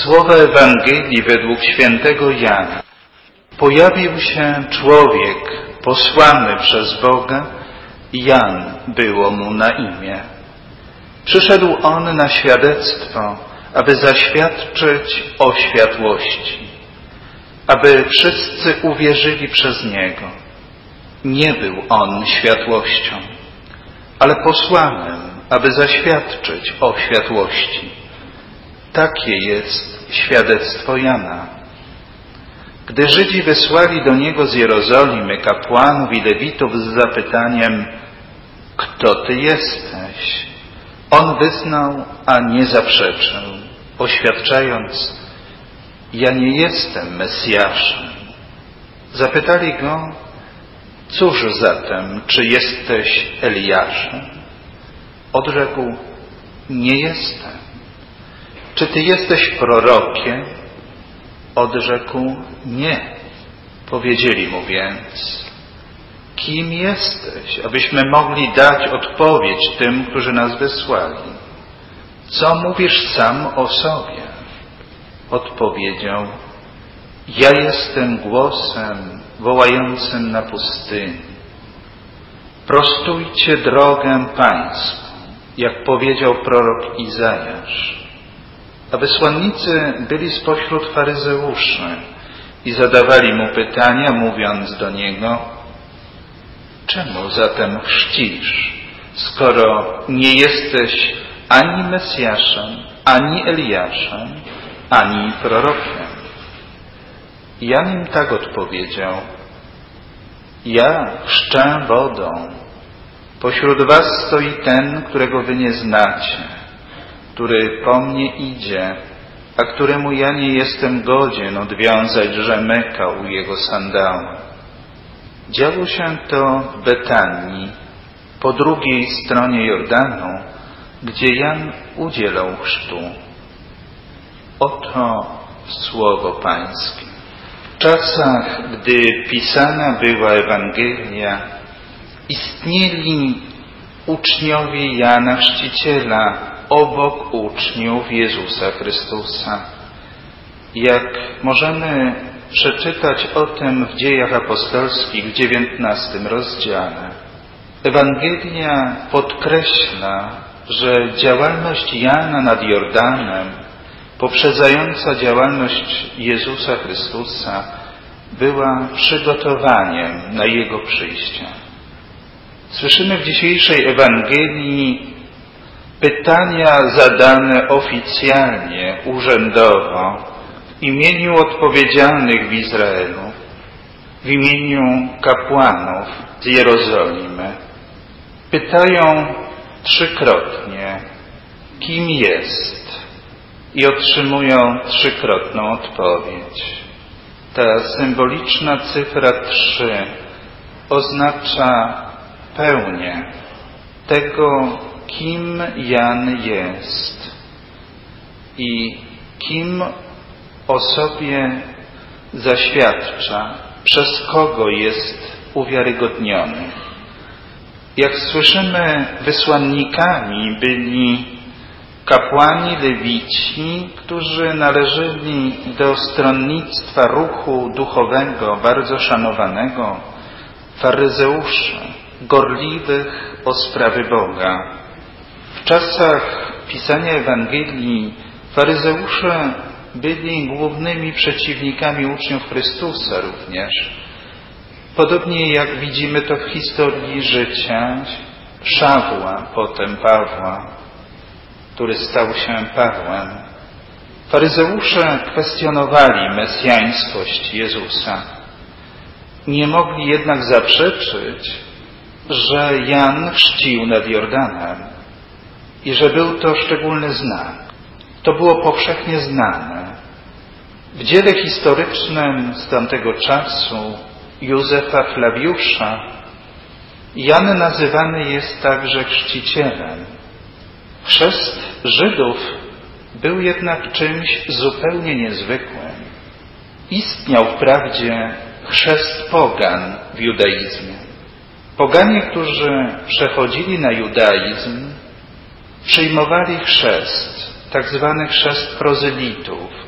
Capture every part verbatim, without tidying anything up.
Słowa Ewangelii według świętego Jana. Pojawił się człowiek posłany przez Boga, Jan było mu na imię. Przyszedł on na świadectwo, aby zaświadczyć o światłości, aby wszyscy uwierzyli przez niego. Nie był on światłością, ale posłanym, aby zaświadczyć o światłości. Takie jest świadectwo Jana. Gdy Żydzi wysłali do niego z Jerozolimy kapłanów i lewitów z zapytaniem: kto ty jesteś? On wyznał, a nie zaprzeczył, oświadczając: ja nie jestem Mesjaszem. Zapytali go: cóż zatem, czy jesteś Eliaszem? Odrzekł: nie jestem. Czy ty jesteś prorokiem? Odrzekł: nie. Powiedzieli mu więc: kim jesteś, abyśmy mogli dać odpowiedź tym, którzy nas wysłali? Co mówisz sam o sobie? Odpowiedział: ja jestem głosem wołającym na pustyni: prostujcie drogę pańską, jak powiedział prorok Izajasz. A wysłannicy byli spośród faryzeuszy i zadawali mu pytania, mówiąc do niego: czemu zatem chrzcisz, skoro nie jesteś ani Mesjaszem, ani Eliaszem, ani prorokiem? Jan im tak odpowiedział: ja chrzczę wodą. Pośród was stoi ten, którego wy nie znacie, który po mnie idzie, a któremu ja nie jestem godzien odwiązać rzemyka u jego sandała. Działo się to w Betanii, po drugiej stronie Jordanu, gdzie Jan udzielał chrztu. Oto słowo Pańskie. W czasach, gdy pisana była Ewangelia, istnieli uczniowie Jana Chrzciciela obok uczniów Jezusa Chrystusa. Jak możemy przeczytać o tym w Dziejach Apostolskich w dziewiętnastym rozdziale. Ewangelia podkreśla, że działalność Jana nad Jordanem, poprzedzająca działalność Jezusa Chrystusa, była przygotowaniem na Jego przyjście. Słyszymy w dzisiejszej Ewangelii pytania zadane oficjalnie, urzędowo, w imieniu odpowiedzialnych w Izraelu, w imieniu kapłanów z Jerozolimy. Pytają trzykrotnie, kim jest, i otrzymują trzykrotną odpowiedź. Ta symboliczna cyfra trzy oznacza pełnię tego, kim Jan jest i kim o sobie zaświadcza, przez kogo jest uwiarygodniony. Jak słyszymy, wysłannikami byli kapłani lewici, którzy należeli do stronnictwa ruchu duchowego bardzo szanowanego, faryzeuszy, gorliwych o sprawy Boga. W czasach pisania Ewangelii faryzeusze byli głównymi przeciwnikami uczniów Chrystusa również. Podobnie jak widzimy to w historii życia Szawła, potem Pawła, który stał się Pawłem. Faryzeusze kwestionowali mesjańskość Jezusa. Nie mogli jednak zaprzeczyć, że Jan chrzcił nad Jordanem i że był to szczególny znak. To było powszechnie znane. W dziele historycznym z tamtego czasu Józefa Flawiusza Jan nazywany jest także chrzcicielem. Chrzest Żydów był jednak czymś zupełnie niezwykłym. Istniał wprawdzie chrzest pogan w judaizmie. Poganie, którzy przechodzili na judaizm, przyjmowali chrzest, tak zwany chrzest prozelitów,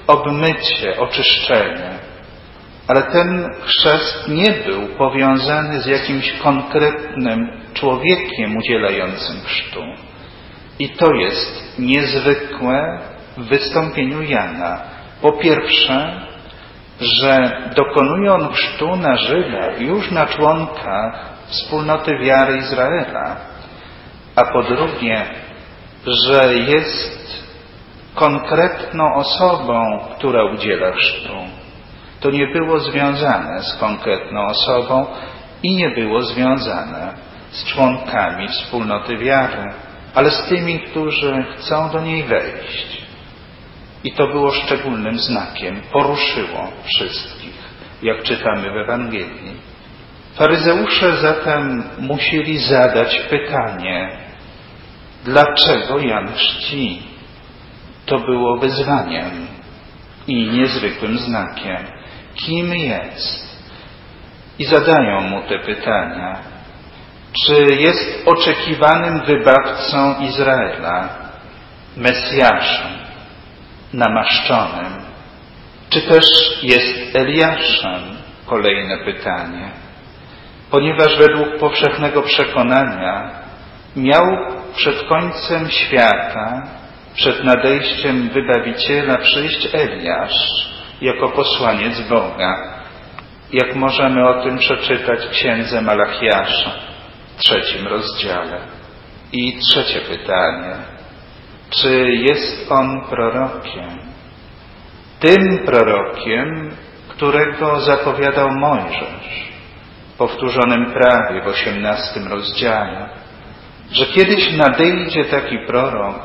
obmycie, oczyszczenie. Ale ten chrzest nie był powiązany z jakimś konkretnym człowiekiem udzielającym chrztu. I to jest niezwykłe w wystąpieniu Jana. Po pierwsze, że dokonuje on chrztu na Żydach, już na członkach wspólnoty wiary Izraela. A po drugie, że jest konkretną osobą, która udziela chrztu. To nie było związane z konkretną osobą i nie było związane z członkami wspólnoty wiary, ale z tymi, którzy chcą do niej wejść. I to było szczególnym znakiem, poruszyło wszystkich, jak czytamy w Ewangelii. Faryzeusze zatem musieli zadać pytanie, dlaczego Jan chrzci? To było wyzwaniem i niezwykłym znakiem. Kim jest? I zadają mu te pytania. Czy jest oczekiwanym wybawcą Izraela, Mesjaszem, namaszczonym? Czy też jest Eliaszem? Kolejne pytanie. Ponieważ według powszechnego przekonania miał przed końcem świata, przed nadejściem Wybawiciela przyjść Eliasz jako posłaniec Boga, jak możemy o tym przeczytać w księdze Malachiasza, w trzecim rozdziale. I trzecie pytanie. Czy jest on prorokiem? Tym prorokiem, którego zapowiadał Mojżesz w powtórzonym prawie w osiemnastym rozdziale, że kiedyś nadejdzie taki prorok,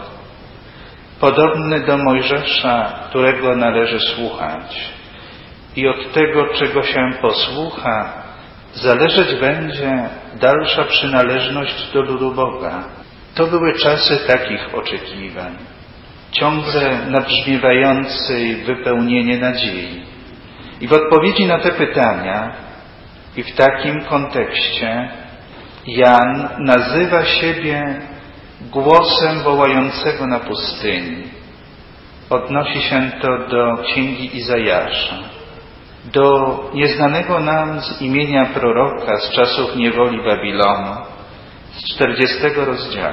podobny do Mojżesza, którego należy słuchać. I od tego, czego się posłucha, zależeć będzie dalsza przynależność do ludu Boga. To były czasy takich oczekiwań, ciągle nabrzmiewającej wypełnienie nadziei. I w odpowiedzi na te pytania i w takim kontekście Jan nazywa siebie głosem wołającego na pustyni. Odnosi się to do księgi Izajasza, do nieznanego nam z imienia proroka z czasów niewoli Babilonu, z czterdziestego rozdziału.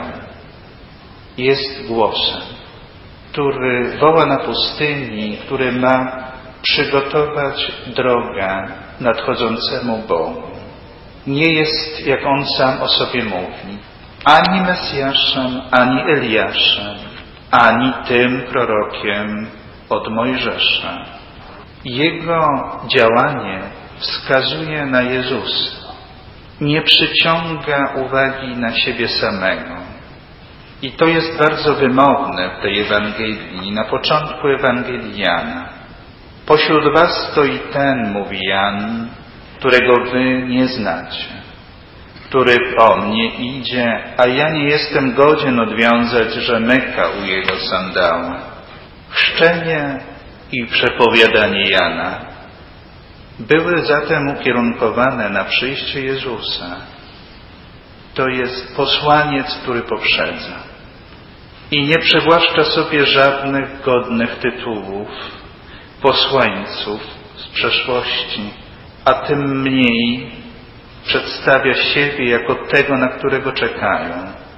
Jest głosem, który woła na pustyni, który ma przygotować drogę nadchodzącemu Bogu. Nie jest, jak on sam o sobie mówi, ani Mesjaszem, ani Eliaszem, ani tym prorokiem od Mojżesza. Jego działanie wskazuje na Jezusa. Nie przyciąga uwagi na siebie samego. I to jest bardzo wymowne w tej Ewangelii, na początku Ewangelii Jana. Pośród was stoi ten, mówi Jan, którego wy nie znacie, który po mnie idzie, a ja nie jestem godzien odwiązać rzemyka u jego sandała. Chrzczenie i przepowiadanie Jana były zatem ukierunkowane na przyjście Jezusa. To jest posłaniec, który poprzedza i nie przywłaszcza sobie żadnych godnych tytułów, posłańców z przeszłości, a tym mniej przedstawia siebie jako tego, na którego czekają,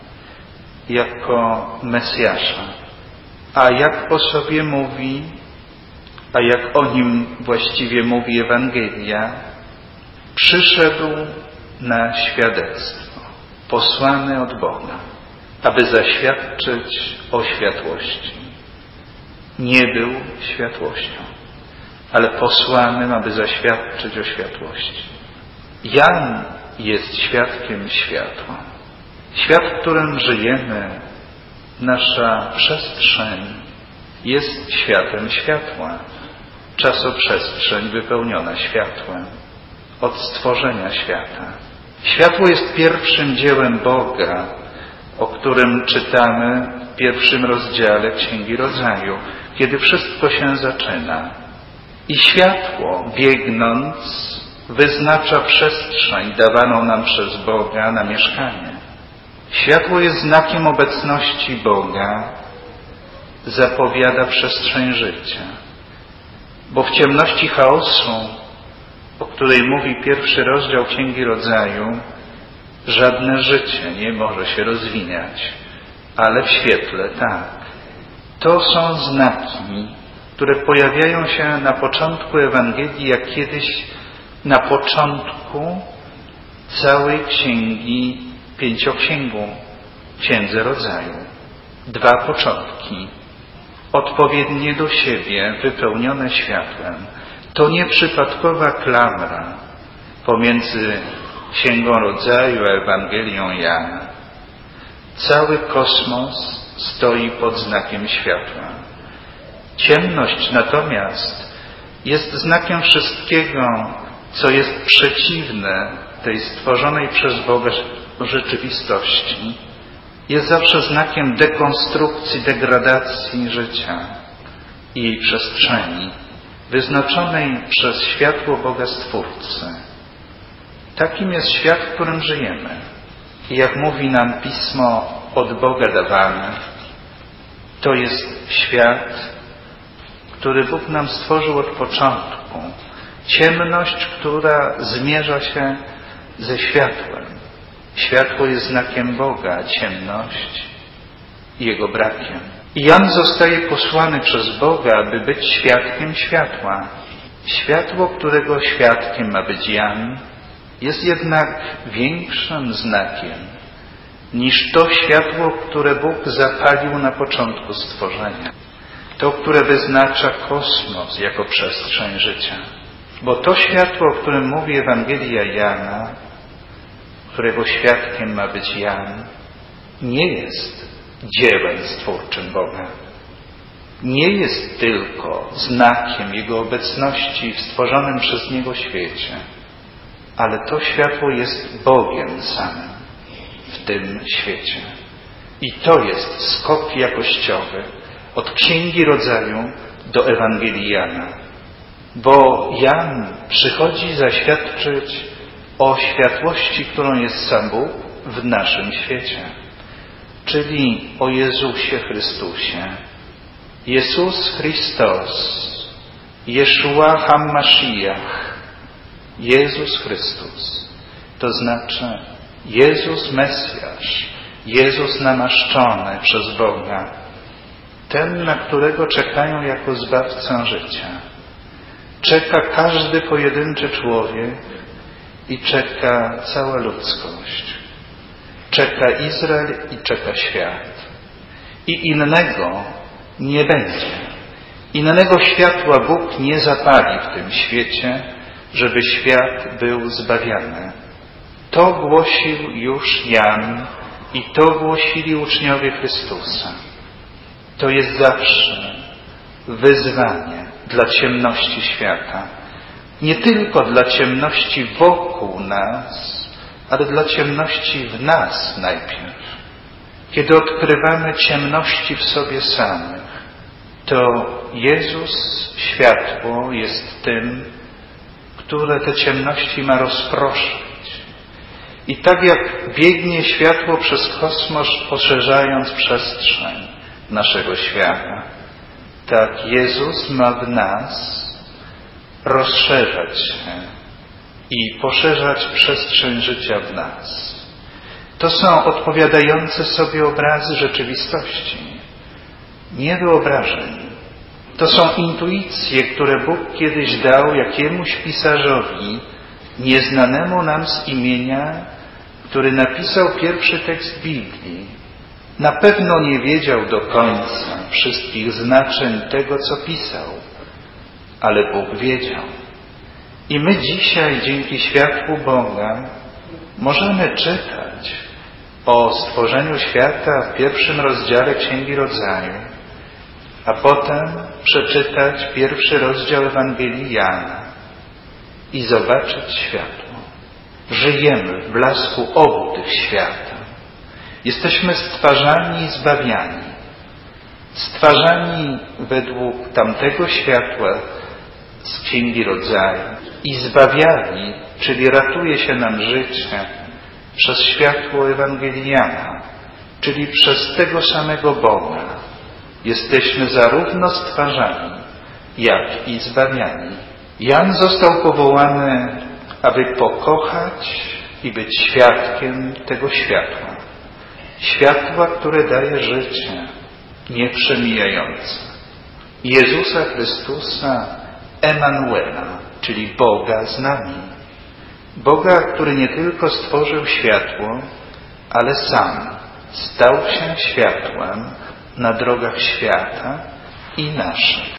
jako Mesjasza. A jak o sobie mówi, a jak o nim właściwie mówi Ewangelia, przyszedł na świadectwo, posłany od Boga, aby zaświadczyć o światłości. Nie był światłością, ale posłanym, aby zaświadczyć o światłości. Jan jest świadkiem światła. Świat, w którym żyjemy, nasza przestrzeń jest światem światła. Czasoprzestrzeń wypełniona światłem od stworzenia świata. Światło jest pierwszym dziełem Boga, o którym czytamy w pierwszym rozdziale Księgi Rodzaju, kiedy wszystko się zaczyna. I światło, biegnąc, wyznacza przestrzeń dawaną nam przez Boga na mieszkanie. Światło jest znakiem obecności Boga, zapowiada przestrzeń życia. Bo w ciemności chaosu, o której mówi pierwszy rozdział Księgi Rodzaju, żadne życie nie może się rozwiniać, ale w świetle tak. To są znaki, które pojawiają się na początku Ewangelii, jak kiedyś na początku całej Księgi Pięcioksięgu, Księdze Rodzaju. Dwa początki, odpowiednie do siebie, wypełnione światłem. To nieprzypadkowa klamra pomiędzy Księgą Rodzaju a Ewangelią Jana. Cały kosmos stoi pod znakiem światła. Ciemność natomiast jest znakiem wszystkiego, co jest przeciwne tej stworzonej przez Boga rzeczywistości. Jest zawsze znakiem dekonstrukcji, degradacji życia i jej przestrzeni, wyznaczonej przez światło Boga Stwórcy. Takim jest świat, w którym żyjemy. I jak mówi nam Pismo, od Boga dawany, to jest świat, który Bóg nam stworzył od początku. Ciemność, która zmierza się ze światłem. Światło jest znakiem Boga, a ciemność Jego brakiem. I Jan zostaje posłany przez Boga, aby być świadkiem światła. Światło, którego świadkiem ma być Jan, jest jednak większym znakiem niż to światło, które Bóg zapalił na początku stworzenia. To, które wyznacza kosmos jako przestrzeń życia. Bo to światło, o którym mówi Ewangelia Jana, którego świadkiem ma być Jan, nie jest dziełem stwórczym Boga. Nie jest tylko znakiem Jego obecności w stworzonym przez Niego świecie, ale to światło jest Bogiem samym w tym świecie. I to jest skok jakościowy od Księgi Rodzaju do Ewangelii Jana. Bo Jan przychodzi zaświadczyć o światłości, którą jest sam Bóg w naszym świecie, czyli o Jezusie Chrystusie. Jezus Chrystus, Jeszua HaMashiach, Jezus Chrystus, to znaczy Jezus Mesjasz, Jezus namaszczony przez Boga, ten, na którego czekają jako zbawcę życia. Czeka każdy pojedynczy człowiek i czeka cała ludzkość. Czeka Izrael i czeka świat. I innego nie będzie. Innego światła Bóg nie zapali w tym świecie, żeby świat był zbawiany. To głosił już Jan i to głosili uczniowie Chrystusa. To jest zawsze wyzwanie dla ciemności świata. Nie tylko dla ciemności wokół nas, ale dla ciemności w nas najpierw. Kiedy odkrywamy ciemności w sobie samych, to Jezus, światło, jest tym, które te ciemności ma rozproszyć. I tak jak biegnie światło przez kosmos, poszerzając przestrzeń naszego świata, tak Jezus ma w nas rozszerzać się i poszerzać przestrzeń życia w nas. To są odpowiadające sobie obrazy rzeczywistości, nie wyobrażeń. To są intuicje, które Bóg kiedyś dał jakiemuś pisarzowi, nieznanemu nam z imienia, który napisał pierwszy tekst Biblii. Na pewno nie wiedział do końca wszystkich znaczeń tego, co pisał, ale Bóg wiedział. I my dzisiaj, dzięki światłu Boga, możemy czytać o stworzeniu świata w pierwszym rozdziale Księgi Rodzaju, a potem przeczytać pierwszy rozdział Ewangelii Jana i zobaczyć światło. Żyjemy w blasku obu tych świata. Jesteśmy stwarzani i zbawiani. Stwarzani według tamtego światła z Księgi Rodzaju i zbawiani, czyli ratuje się nam życie przez światło Ewangelii Jana, czyli przez tego samego Boga. Jesteśmy zarówno stwarzani jak i zbawiani. Jan został powołany, aby pokochać i być świadkiem tego światła. Światła, które daje życie nieprzemijające. Jezusa Chrystusa, Emanuela, czyli Boga z nami. Boga, który nie tylko stworzył światło, ale sam stał się światłem na drogach świata i naszych.